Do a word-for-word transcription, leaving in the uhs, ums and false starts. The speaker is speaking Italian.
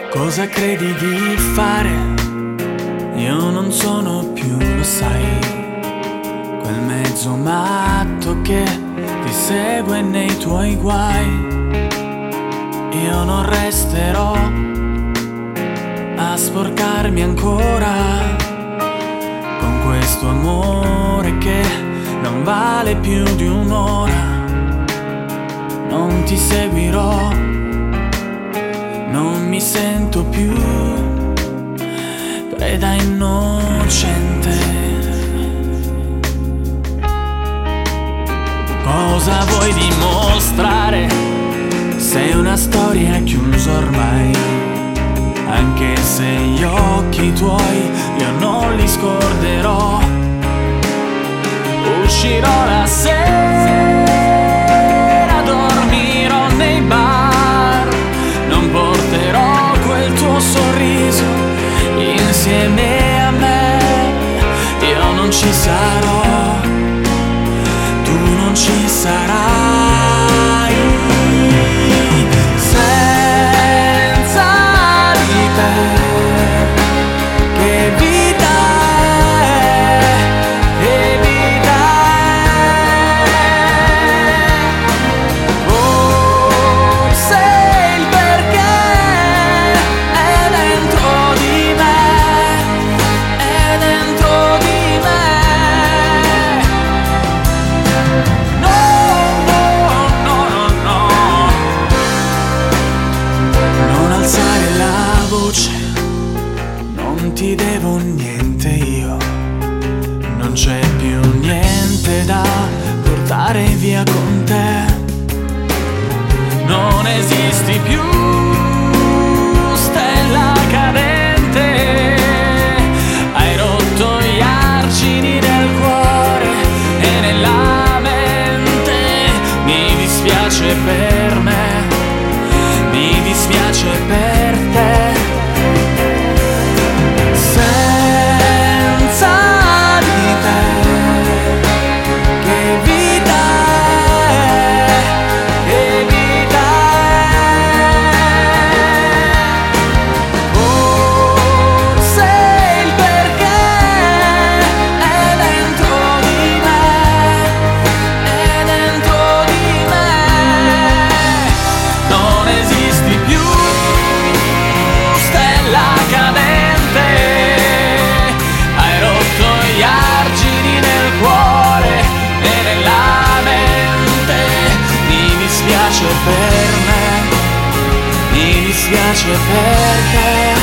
Cosa credi di fare? Io non sono più, lo sai, quel mezzo matto che ti segue nei tuoi guai. Io non resterò a sporcarmi ancora con questo amore che non vale più di un'ora. Non ti seguirò, non mi sento più preda innocente. Cosa vuoi dimostrare? Sei una storia chiusa ormai, anche se gli occhi tuoi io non li scorderò. Uscirò la sera, dormirò nei bar, non porterò quel tuo sorriso insieme a me. Io non ci sarò, tu non ci sarai. Senza di te, che vita è, che vita è. Forse il perché è dentro di me, è dentro di me. No, no, no, no, no. Non alzare la voce, non ti devo niente io. Non c'è più niente da portare via con te. Non esisti più, stella cadente. Hai rotto gli argini del cuore e nella mente. Mi dispiace per me, mi dispiace per te. Senza di te, che vita è, che vita è. Forse il perché è dentro di me, è dentro di me. Non esisti più, stella cadente. Hai rotto gli argini nel cuore e nella mente. Mi dispiace per me, mi dispiace per te.